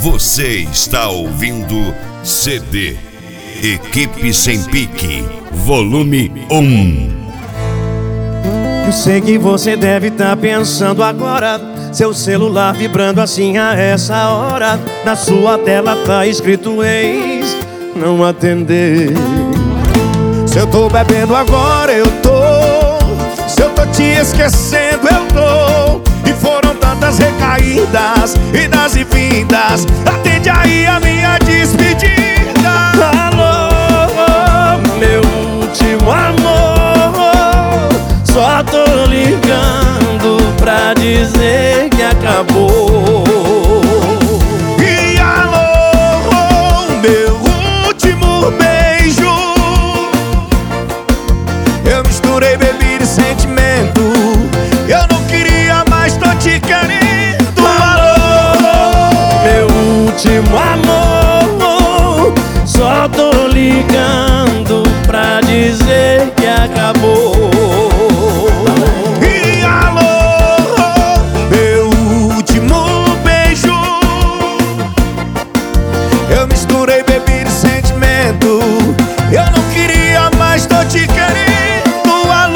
Você está ouvindo CD Equipe Sem Pique, volume 1. Eu sei que você deve estar pensando agora, seu celular vibrando assim a essa hora. Na sua tela tá escrito ex, não atender. Se eu tô bebendo agora, eu tô. Se eu tô te esquecendo, eu tô. E foram tantas recaídas, idas e vindas. Atende aí a minha despedida. Alô, meu último amor, só tô ligando pra dizer que acabou. E alô, meu último beijo, eu misturei bebida e sentimento. Eu não queria mais, tô te querendo. Alô, meu último amor, só tô ligando pra dizer que acabou. E alô, meu último beijo, eu misturei bebida e sentimento. Eu não queria mais, tô te querendo. Alô,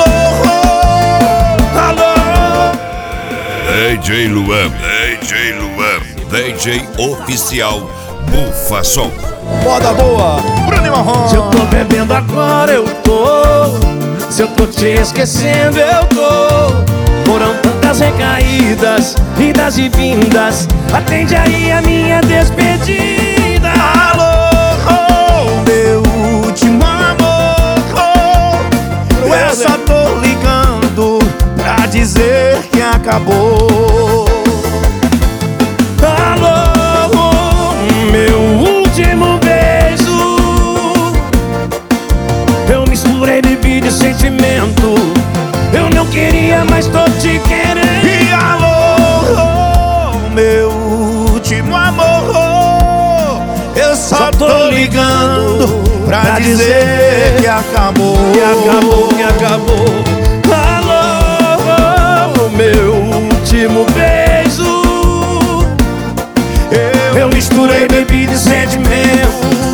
alô. DJ Luan, DJ oficial Bufa Som. Moda boa, Bruno Marrom. Se eu tô bebendo agora, eu tô. Se eu tô te esquecendo, eu tô. Foram tantas recaídas, idas e vindas. Atende aí a minha despedida. Alô, meu último amor, eu só tô ligando pra dizer que acabou. Alô, meu último beijo, eu misturei bebida e sentimento. Eu não queria, mas tô te querendo. E alô, meu último amor, eu só tô ligando pra dizer que acabou. Que acabou, que acabou. Alô, meu último beijo, eu misturei bebida e sentimento.